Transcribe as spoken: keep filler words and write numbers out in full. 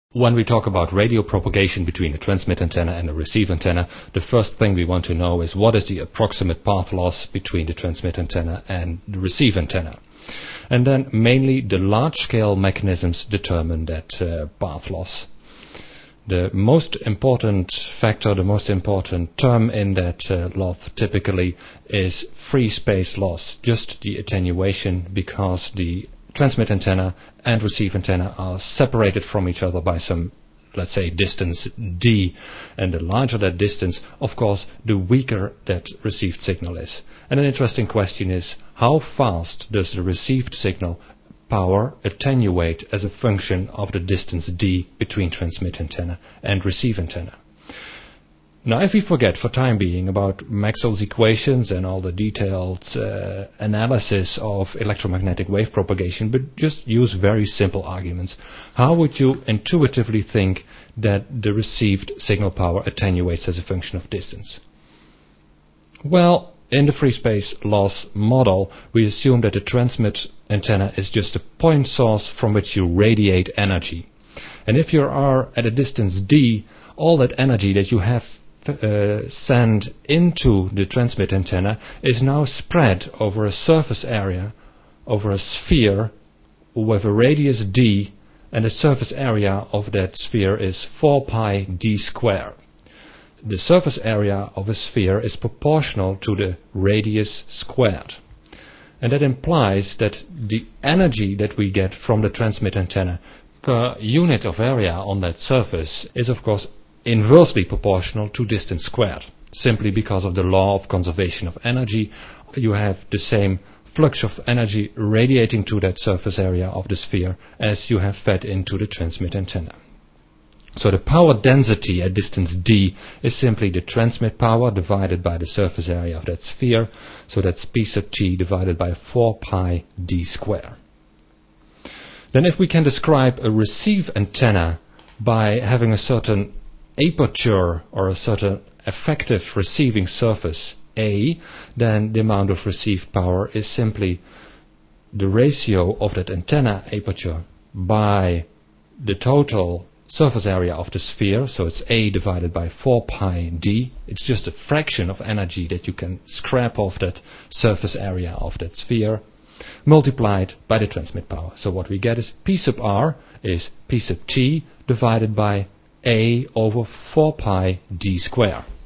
When we talk about radio propagation between a transmit antenna and a receive antenna, the first thing we want to know is what is the approximate path loss between the transmit antenna and the receive antenna. And then mainly the large-scale mechanisms determine that uh, path loss. The most important factor, the most important term in that uh, loss typically is free space loss, just the attenuation, because the transmit antenna and receive antenna are separated from each other by some, let's say, distance d, and the larger that distance, of course, the weaker that received signal is. And an interesting question is, how fast does the received signal power attenuate as a function of the distance d between transmit antenna and receive antenna? Now, if we forget for time being about Maxwell's equations and all the detailed uh, analysis of electromagnetic wave propagation, but just use very simple arguments, how would you intuitively think that the received signal power attenuates as a function of distance? Well, in the free space loss model, we assume that the transmit antenna is just a point source from which you radiate energy. And if you are at a distance d, all that energy that you have Uh, send into the transmit antenna is now spread over a surface area, over a sphere with a radius d, and the surface area of that sphere is four pi d squared. The surface area of a sphere is proportional to the radius squared. And that implies that the energy that we get from the transmit antenna per unit of area on that surface is, of course, inversely proportional to distance squared. Simply because of the law of conservation of energy, you have the same flux of energy radiating to that surface area of the sphere as you have fed into the transmit antenna. So the power density at distance d is simply the transmit power divided by the surface area of that sphere, so that's P sub t divided by four pi d squared. Then if we can describe a receive antenna by having a certain aperture or a certain effective receiving surface A, then the amount of received power is simply the ratio of that antenna aperture by the total surface area of the sphere, so it's A divided by four pi d. It's just a fraction of energy that you can scrap off that surface area of that sphere, multiplied by the transmit power. So what we get is P sub r is P sub t divided by A over four pi d squared.